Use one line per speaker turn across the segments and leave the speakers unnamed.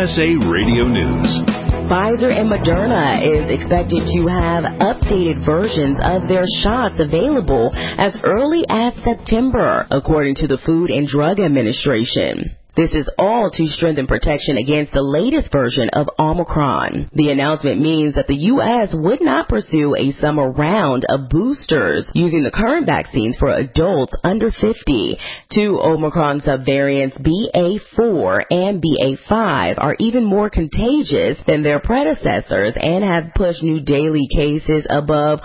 USA Radio News.
Pfizer and Moderna is expected to have updated versions of their shots available as early as September, according to the Food and Drug Administration. This is all to strengthen protection against the latest version of Omicron. The announcement means that the U.S. would not pursue a summer round of boosters using the current vaccines for adults under 50. Two Omicron subvariants, BA4 and BA5, are even more contagious than their predecessors and have pushed new daily cases above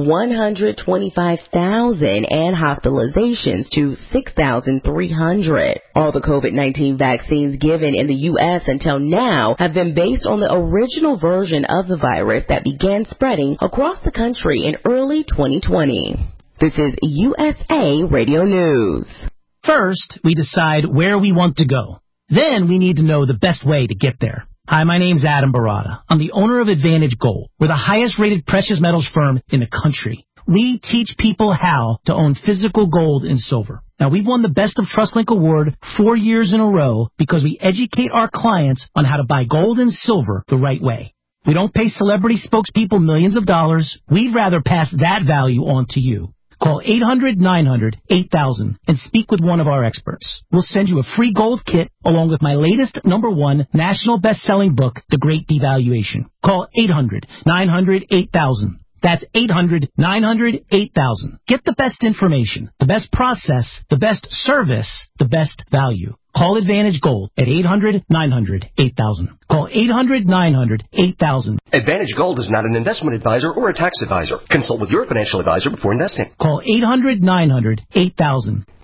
125,000 and hospitalizations to 6,300. All the COVID-19 vaccines given in the U.S. until now have been based on the original version of the virus that began spreading across the country in early 2020. This is USA Radio News.
First, we decide where we want to go. Then we need to know the best way to get there. Hi, my name's Adam Barada. I'm the owner of Advantage Gold. We're the highest rated precious metals firm in the country. We teach people how to own physical gold and silver. Now, we've won the Best of TrustLink Award 4 years in a row because we educate our clients on how to buy gold and silver the right way. We don't pay celebrity spokespeople millions of dollars. We'd rather pass that value on to you. Call 800-900-8000 and speak with one of our experts. We'll send you a free gold kit along with my latest #1 national best-selling book, The Great Devaluation. Call 800-900-8000. That's 800-900-8000. Get the best information, the best process, the best service, the best value. Call Advantage Gold at 800-900-8000. Call 800-900-8000.
Advantage Gold is not an investment advisor or a tax advisor. Consult with your financial advisor before investing.
Call 800-900-8000.